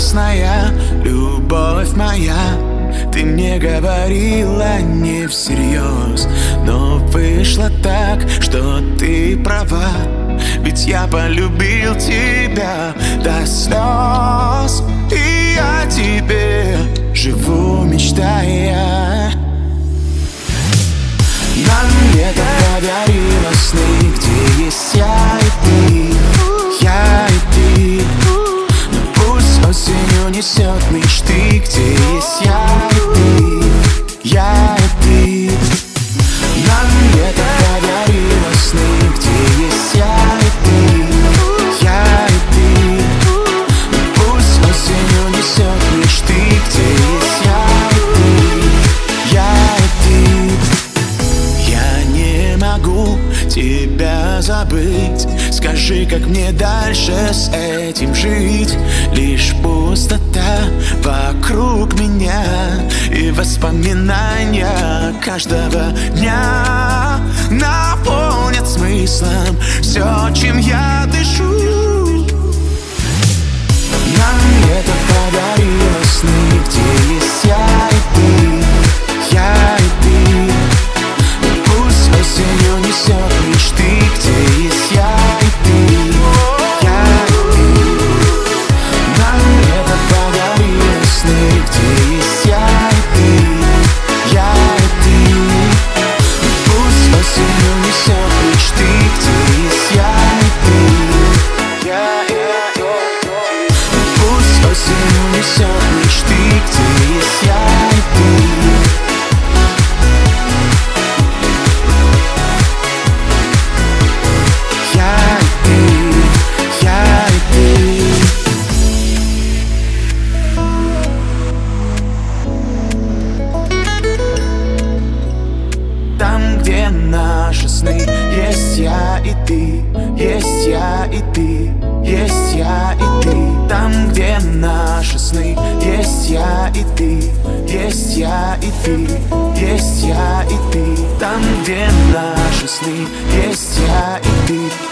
прекрасная, любовь моя. Ты мне говорила не всерьез, но вышло так, что ты права. Ведь я полюбил тебя до слез, и о тебе живу, мечтая. Нам лето подарило сны, где есть я и ты, я и ты. Но пусть осенью несет мечты, где есть я и ты, я и ты. Нам лето подарило сны, где есть я и ты, я и ты. Но пусть осенью несет мечты, где есть я и ты, я и ты. Я не могу тебя забыть. Скажи, как мне дальше с этим жить? Лишь пустота вокруг меня и воспоминания каждого дня наполнят смыслом все, чем я дышу. Нам лето подарило сны, где есть я и ты, я и ты. Пусть осенью несет мечты, где есть я и ты, я и ты. Нам лето подарило сны, где есть я и ты, я и ты. Пусть осенью несет мечты, где есть я и ты, я и ты. Пусть осенью несет мечты, где есть я и ты. Там, где наши сны, есть я и ты, есть я и ты, есть я и ты. Там, где наши сны, есть я и ты, есть я и ты, есть я и ты. Там, где наши сны, есть я и ты.